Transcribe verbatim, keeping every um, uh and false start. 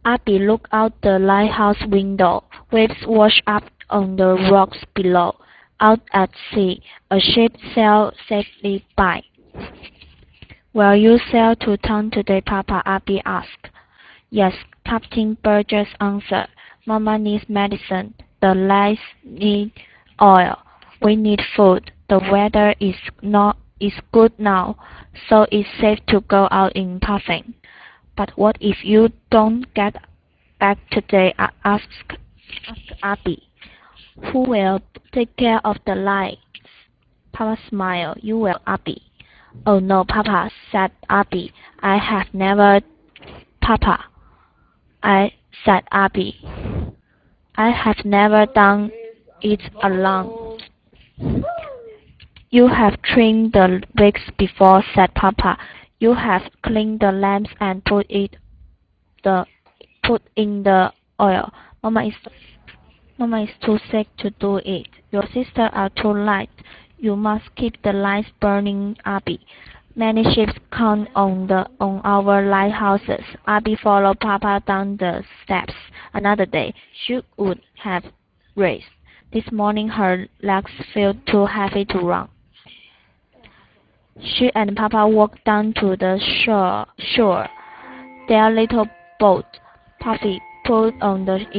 Abby looked out the lighthouse window. Waves washed up on the rocks below. Out at sea, a ship sailed safely by. "Will you sail to town today, Papa?" Abby asked. "Yes," Captain Burgess answered. "Mama needs medicine. The lads need oil. We need food. The weather is not is good now, so it's safe to go out in Puffin." "But what if you don't get back today?" asked, asked Abby. "Who will take care of the lights?" Papa smiled. "You will, Abby." "Oh no, Papa," said Abby. "I have never Papa," I said Abby. "I have never done it alone." "You have trimmed the wicks before," said Papa. "You have cleaned the lamps and put it the put in the oil. Mama is Mama is too sick to do it. Your sisters are too light. You must keep the lights burning, Abby. Many ships count on the on our lighthouses." Abby followed Papa down the steps. Another day, she would have raced. This morning her legs felt too heavy to run. She and Papa walked down to the shore. shore. Their little boat, Puffy, pulled on the